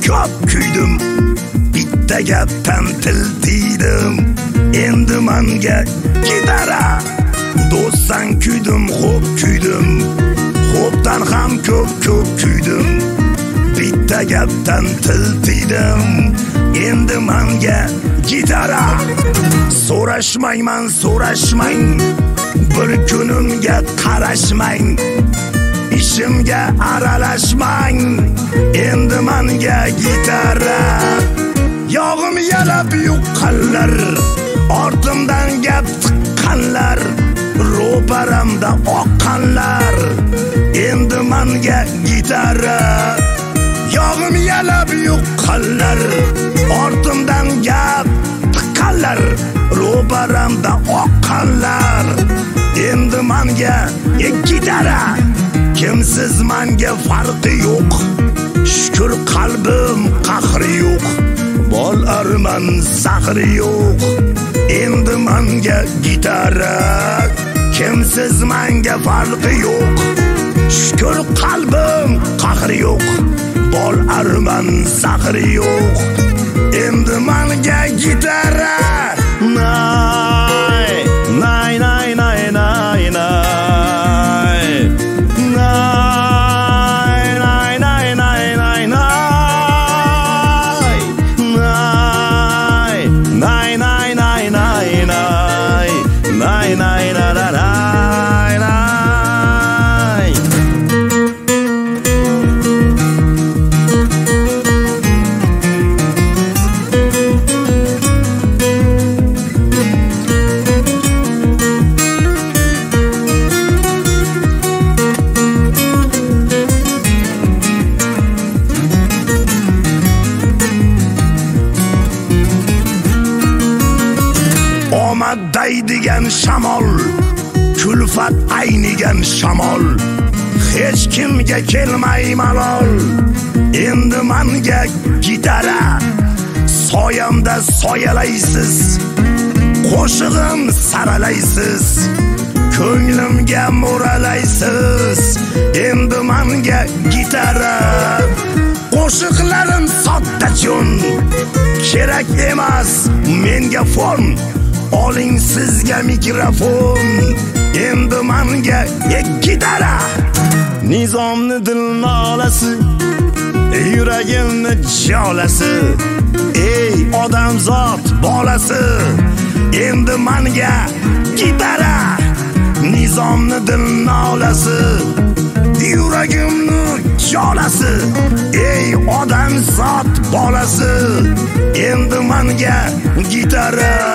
ko'p kuydim, bitta gapdan til tiydim. Endi menga gitara. Do'stsan kuydim, xo'p kuydim, xo'pdan ham ko'p kuydim. Bitta gapdan til tiydim. Endi menga gitara. So'rashmayman, so'rashmang, bir kunimga qarashmang, ishimga aralashmang. Endi menga gitara. Yog'im yalab yuqqanlar, ortimdan gap tiqqanlar, ro'paramda oqqanlar. Endi menga gitara. Yog'im yalab yuqqanlar, ortimdan gap tiqqanlar, ro'paramda oqqanlar. Endi menga gitara. Kimsiz menga farqi yo'q, shukr qalbim qahri yo'q, bol arman zahri yo'q. Endi menga gitara. Kimsiz menga farqi yo'q, shukr qalbim qahri yo'q, bol arman zahri yo'q. Endi menga gitara. Nay, nay, nay, nay, nay, nay. Daydigan shamol, kulfat aynigan shamol, hech kimga kelmay malol. Endi menga gitara. Soyamda soyalaysiz, qo'shig'im saralaysiz, ko'nglimga mo'ralaysiz. Endi menga gitara. Qo'shiqlarim soddachun, kerak emas menga fon. Oling sizga mikrofon. Endi menga gitara. Nizomni dil nolasi, yuragimni jolasi, ey odamzod bolasi. Endi menga gitara. Nizomni dil nolasi, yuragimni jolasi, ey odamzod bolasi. Endi menga gitara.